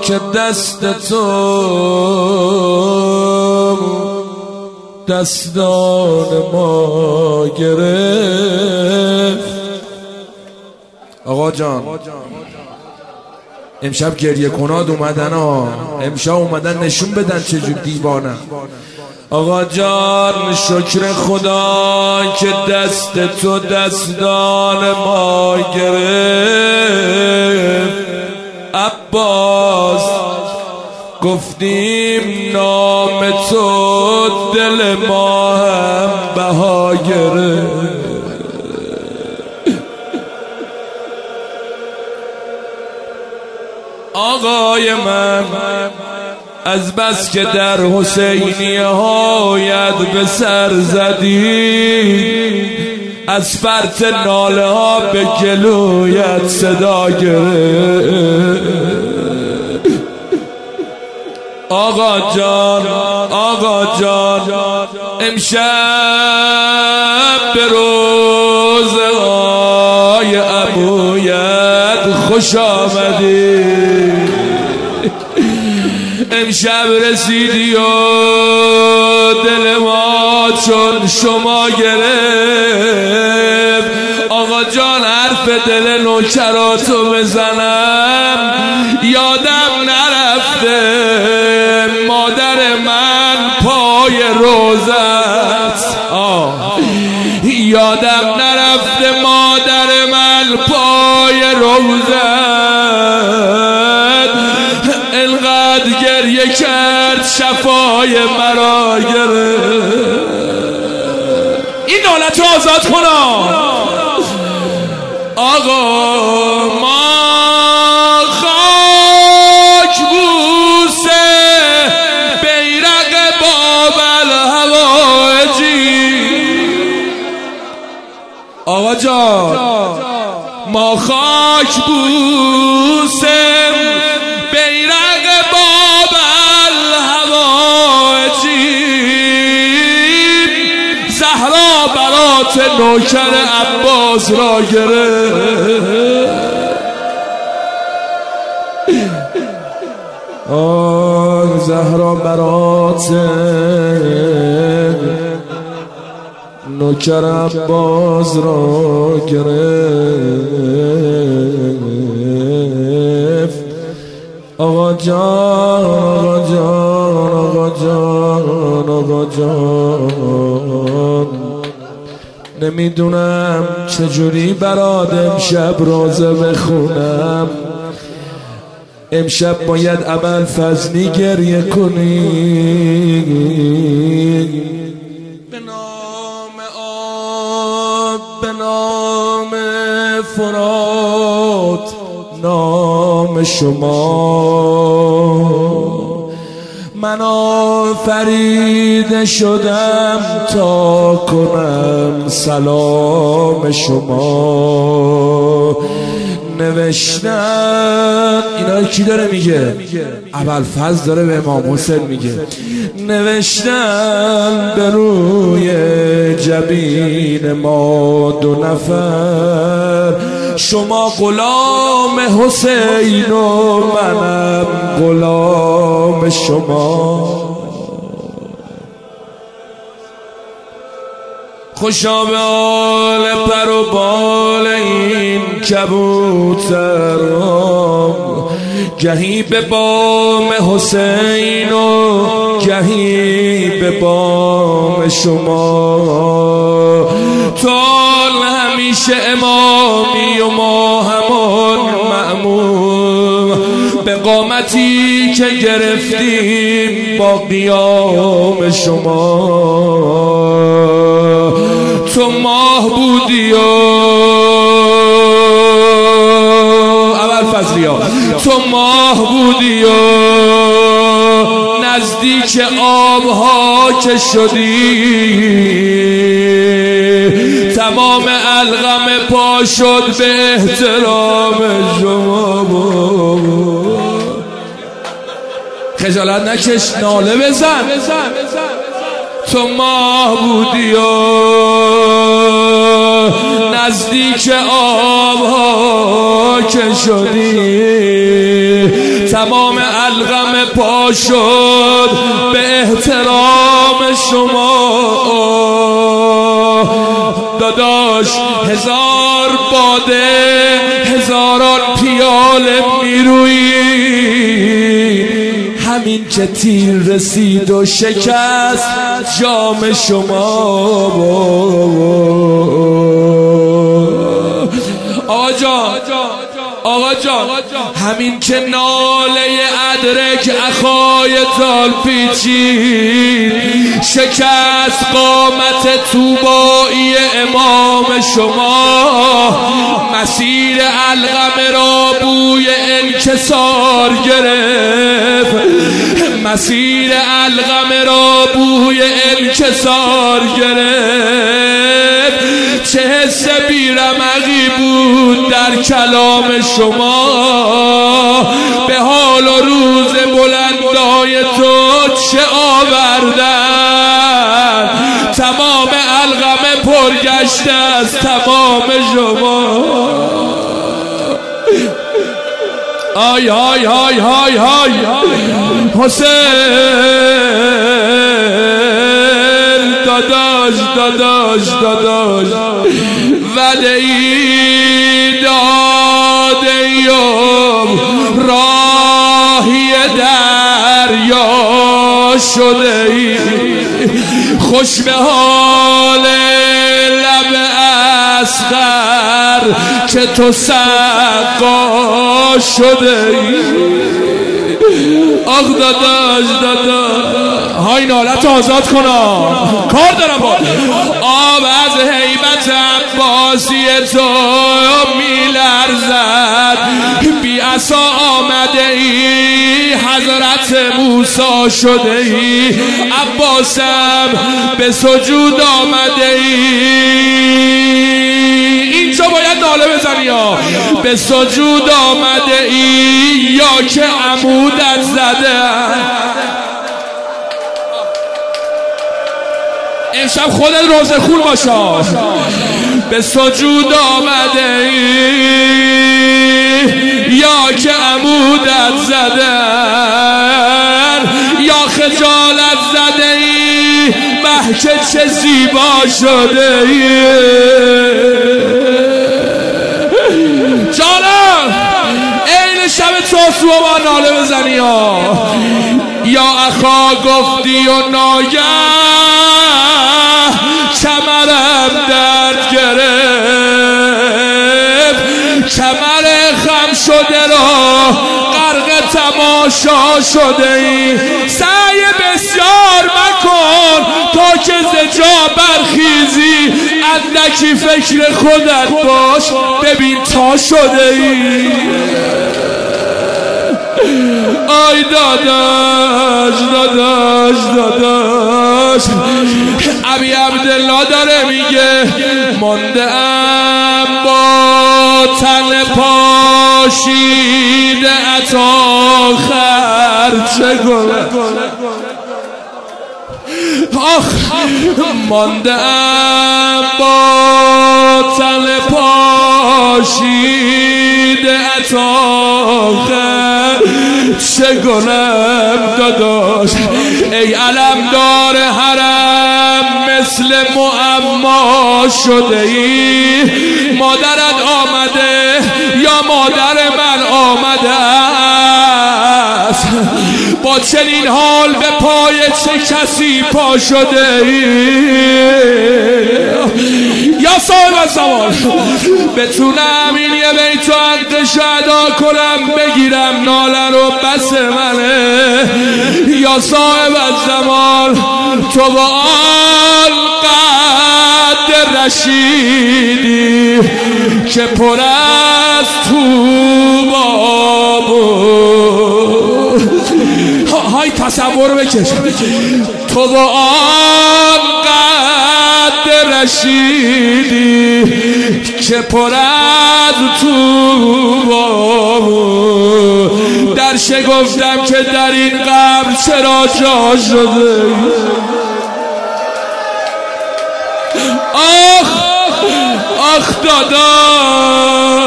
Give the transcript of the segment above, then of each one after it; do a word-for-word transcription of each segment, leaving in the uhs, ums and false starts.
که دست تو دستان ما گرفت. آقا جان امشب گریه کناد اومدن ها، امشب اومدن نشون بدن چجور دیوانه. آقا جان شکر خدا که دست تو دستان ما گرفت. عباس گفتیم نام تو دل ما هم بها گرفت. آقای من از بس که در حسینی هایت به سر زدی، از فرط ناله ها به گلویت صدا گرفت. آقا جان آقا جان امشب به روزه های عمویت خوش آمدی. امشب رسیدی و دل ما چون شما گرفت. آقا جان حرف دل نوکراتو بزنم یادم نرفته مادر من پای روزت. آه یادم نرفته مادر من پای روزت. انقدر گریه کرد شفای مرا گرفت. این دولت رو آزاد کنا. آقا ما خاک بوسه بیرق باب الهوایجی. آقا جان ما خاک بوسه بیرق باب الهوایجی. زهرا برات نوکر عباس را گرفت. آه زهرا برات نوکر عباس را گرفت. آقا جان آقا جان آقا جان آقا جان نمیدونم چجوری برات امشب روزه بخونم. امشب باید ابوالفضلی گریه کنی. به نام آب به نام فرات نام شما من آفریده شدم تا کنم سلام شما. نوشتم اینا کی داره میگه؟ ابوالفضل داره به امام حسین میگه. نوشتم به روی جبین ما دو نفر شما غلام حسین و منم غلام شما. خوشا به حال پر و بال این کبوتران گهی به بام حسین و گهی به بام شما. تو همیشه امامی و ما همان مأموم به قامتی که گرفتیم با قیام شما. تو ماه بودی و ابوالفضلی ها تو ماه بودی و نزدیک آبها که شدی تمام الغم پا شد به احترام شما. خجالت نکش ناله بزن. تو ماه بودی و نزدیک آبها که شدی تمام پا شد به احترام شما. داداش هزار باده هزاران پیاله میروی، همین که تیر رسید و شکست جام شما. آقا جان آقا جان همین که ناله ادرک اخای تال پیچید، شکست قامت طوبایی امام شما. مسیر القمه را بوی انکسار گرفت، مسیر القمه را بوی انکسار گرفت. چه حس بیرمقی بود در کلام شما، به حال و روز بلندای تو چه آوردن. تمام القمه پرگشته از تمام شما. آی آی آی آی آی حسین داداش داداش داداش وعده ای داده ایم راهی دریا شده ای، خوش به حال لب اصغر که تو سقا شده ای. آخ داداش داداش های نالت آزاد کنا، کار دارم با آب از هیبت عباسی تو میلرزد. بی عصا آمده ای حضرت موسی شده ای، عباسم به سجود آمده ای. اینجا باید ناله بزنی ها. به سجود آمده ای یا که عمودت زده. امشب خودت روزه خون باشا. به سجود آمده ای یا که عمودت زدن، یا خجالت زده ای مه که چه زیبا شده ای. جانم این شب تاسوعا با ناله بزنی ها. یا اخا گفتی و ناگه کمرم درد گرفت، کمر خم شده را غرق تماشا شده ای. سعی بسیار مکن تا که ز جا برخیزی، اندکی فکر خودت باش ببین تا شده ای. آی داداش داداش داداش ابی عبدالله داره میگه مانده ام با تن پاشیده عطا خرچه کنه. آخ مانده ام با تن پاشیده عطا چه کنم داداش. ای علمدار حرم مثل معما شده ای، مادرت آمده یا مادر من آمده است، با چنین حال به پای چه کسی پا شده ای. یا صاحب زمان بتونم این یه بیت و حقش ادا کنم بگیرم ناله رو بس منه. یا صاحب زمان تو با آن قد رشیدی که پر از طوبا بود. های تصور بکش تو با آن قد رشیدی که پر از طوبا بود. در شگفتم که در این قبر چرا جا شده. آخ آخ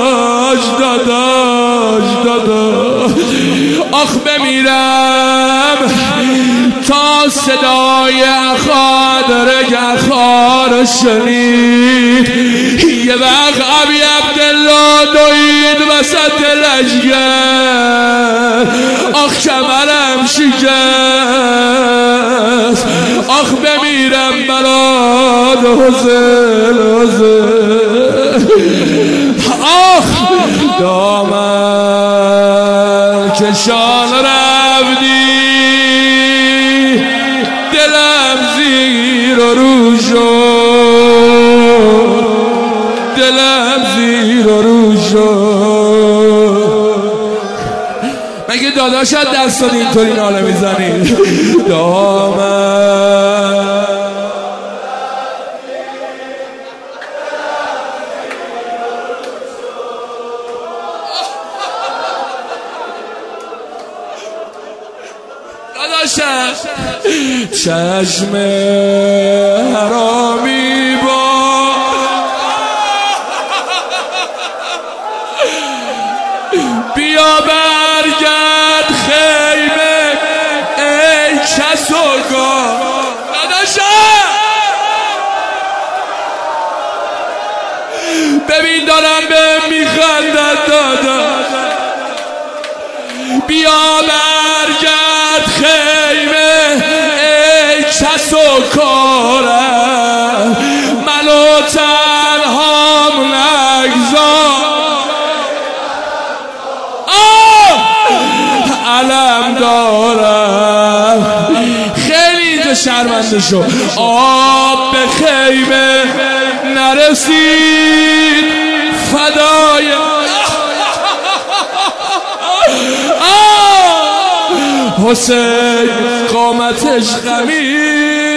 داداش داداش داداش آخ بمیرم صدای اخادرگ اخار شنید یه وقت ابی عبدالله دوید وسط لشگر آخ کمرم شکست آخ بمیرم برات حسین حسین آخ دامن کشان رفتی دلم زیر و رو شد دلم زیر و رو شد مگه داداشت دستان اینطوری ناله میزنی دامن چشم حرامی با بیا برگرد خیمه ای کس و گاه ببین دارم به میخندد دادا بیا برگرد خیمه ای کس و کارم منو تنهام نگذار علم دارم خیلی اینجا شرمنده شو آب به خیمه نرسید فدای حسین قامتش خمید